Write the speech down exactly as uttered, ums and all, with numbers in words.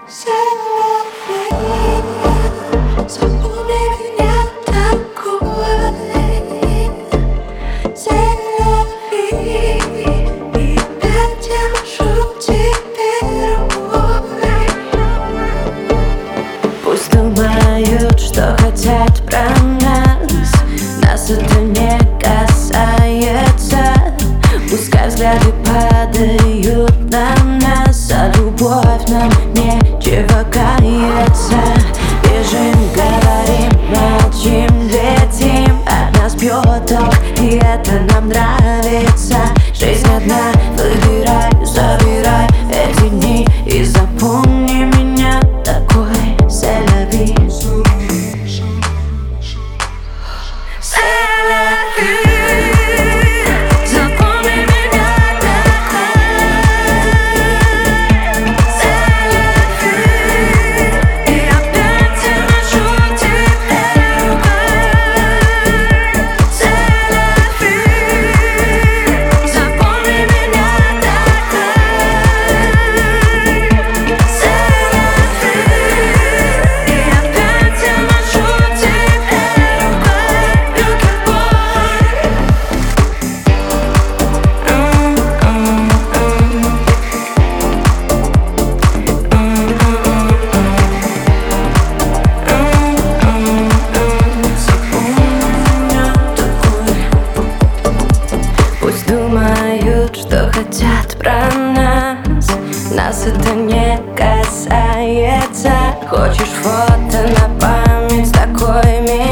Запомни меня такой, селфи, и опять я ношу теперь рукой. Пусть думают, что хотят про нас, нас это не касается. Пускай взгляды падают на нас, а любовь нам нечего каяться. Бежим, говорим, молчим, летим, от нас бьет ток, и это нам нравится. Жизнь одна, выбирай, забирай эти дни и запомни меня такой. C'est la vie, c'est la vie. Думают, что хотят про нас, нас это не касается. Хочешь фото на память, такой мир.